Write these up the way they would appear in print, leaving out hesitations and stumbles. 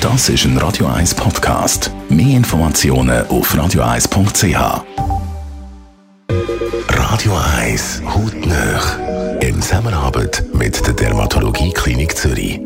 Das ist ein Radio 1 Podcast. Mehr Informationen auf radio1.ch. Radio 1 hautnah. In Zusammenarbeit mit der Dermatologie-Klinik Zürich.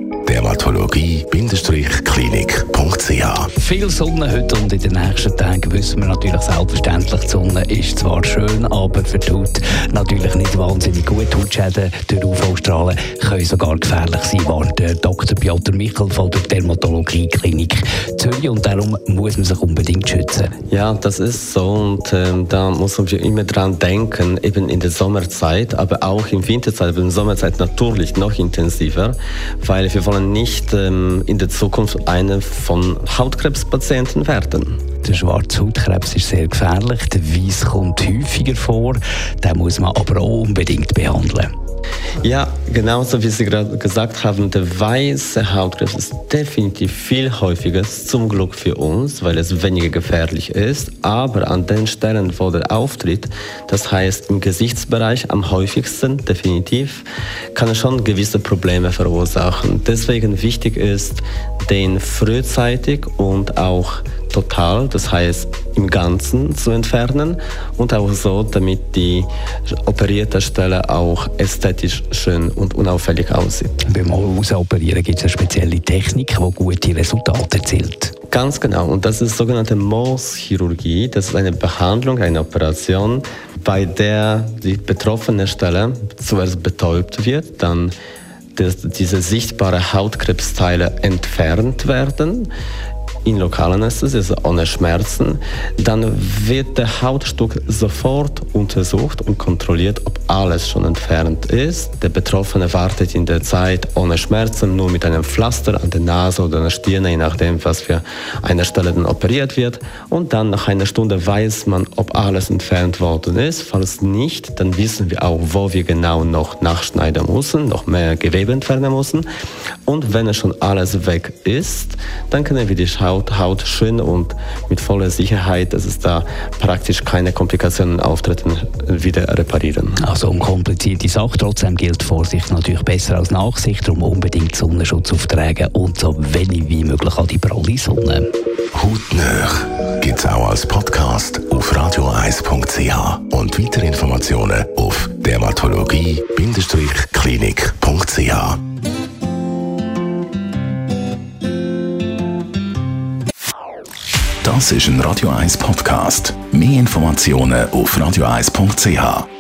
Dermatologie-klinik.ch. Viel Sonne heute und in den nächsten Tagen wissen wir natürlich selbstverständlich, die Sonne ist zwar schön, aber für die Haut natürlich nicht wahnsinnig gut. Hautschäden durch UV-Strahlen können sogar gefährlich sein, warnt der Dr. Piotr Michel von der Dermatologie-Klinik Zürich, und darum muss man sich unbedingt schützen. Ja, das ist so, und da muss man immer dran denken, eben in der Sommerzeit, aber auch in Winterzeit, aber in der Sommerzeit natürlich noch intensiver, weil wir wollen nicht in der Zukunft eine von Hautkrebspatienten werden. Der schwarze Hautkrebs ist sehr gefährlich, der Weiss kommt häufiger vor, den muss man aber auch unbedingt behandeln. Ja, genauso wie Sie gerade gesagt haben, der weiße Hautkrebs ist definitiv viel häufiger, zum Glück für uns, weil es weniger gefährlich ist, aber an den Stellen, wo der auftritt, das heißt im Gesichtsbereich am häufigsten definitiv, kann es schon gewisse Probleme verursachen. Deswegen wichtig ist, den frühzeitig und auch total, das heißt im Ganzen zu entfernen, und auch so, damit die operierte Stelle auch ästhetisch schön und unauffällig aussieht. Beim Rausoperieren gibt es eine spezielle Technik, die gute Resultate erzielt. Ganz genau, und das ist sogenannte Mohs-Chirurgie. Das ist eine Behandlung, eine Operation, bei der die betroffene Stelle zuerst betäubt wird, dann diese sichtbaren Hautkrebsteile entfernt werden, in Lokalanästhesie, also ohne Schmerzen. Dann wird der Hautstück sofort untersucht und kontrolliert, ob alles schon entfernt ist. Der Betroffene wartet in der Zeit ohne Schmerzen, nur mit einem Pflaster an der Nase oder an der Stirn, je nachdem, was für eine Stelle dann operiert wird. Und dann nach einer Stunde weiß man, ob alles entfernt worden ist. Falls nicht, dann wissen wir auch, wo wir genau noch nachschneiden müssen, noch mehr Gewebe entfernen müssen. Und wenn es schon alles weg ist, dann können wir die Haut schön und mit voller Sicherheit, dass es da praktisch keine Komplikationen auftreten, wieder reparieren. Also unkomplizierte Sache. Trotzdem gilt Vorsicht natürlich besser als Nachsicht, darum unbedingt Sonnenschutz auftragen und so wenig wie möglich an die pralle Sonne. Hautnah gibt es auch als Podcast auf radio1.ch und weitere Informationen auf dermatologie-klinik.ch. Das ist ein Radio 1 Podcast. Mehr Informationen auf radio1.ch.